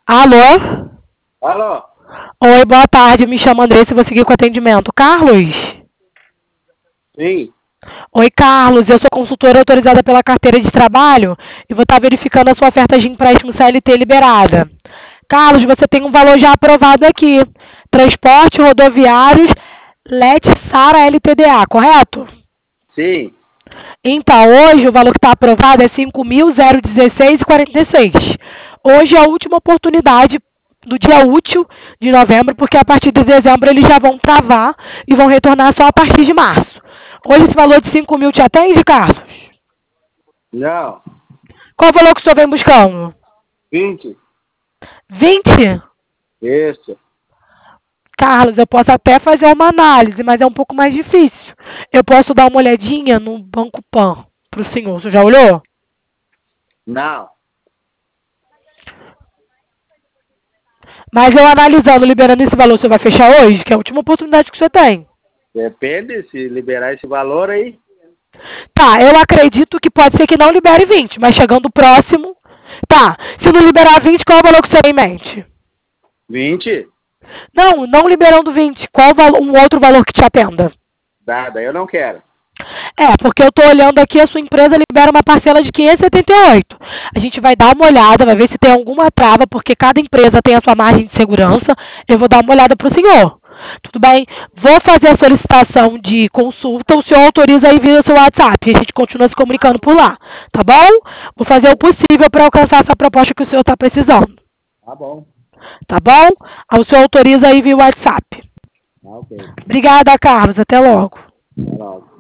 Alô? Alô? Oi, boa tarde. Me chamo Andressa e vou seguir com o atendimento. Carlos? Sim. Oi, Carlos. Eu sou consultora autorizada pela carteira de trabalho e vou estar verificando a sua oferta de empréstimo CLT liberada. Carlos, você tem um valor já aprovado aqui. Transporte rodoviários LET Sara LTDA, correto? Sim. Então, hoje o valor que está aprovado é 5.016,46. Hoje é a última oportunidade do dia útil de novembro, porque a partir de dezembro eles já vão travar e vão retornar só a partir de março. Hoje esse valor de 5 mil te atende, Carlos? Não. Qual o valor que o senhor vem buscando? 20. 20? Isso. Carlos, eu posso até fazer uma análise, mas é um pouco mais difícil. Eu posso dar uma olhadinha no Banco Pan para o senhor. O senhor já olhou? Não. Mas eu analisando, liberando esse valor, você vai fechar hoje? Que é a última oportunidade que você tem. Depende, se liberar esse valor aí. Tá, eu acredito que pode ser que não libere 20, mas chegando próximo. Tá, se não liberar 20, qual é o valor que você tem em mente? 20? Não, não liberando 20, qual um outro valor que te atenda? Nada, eu não quero. É, porque eu estou olhando aqui, a sua empresa libera uma parcela de 578. A gente vai dar uma olhada, vai ver se tem alguma trava, porque cada empresa tem a sua margem de segurança. Eu vou dar uma olhada para o senhor. Tudo bem? Vou fazer a solicitação de consulta, o senhor autoriza aí via seu WhatsApp. A gente continua se comunicando por lá, tá bom? Vou fazer o possível para alcançar essa proposta que o senhor está precisando. Tá bom. Tá bom? O senhor autoriza aí via WhatsApp. Tá ok. Obrigada, Carlos. Até logo. Até logo.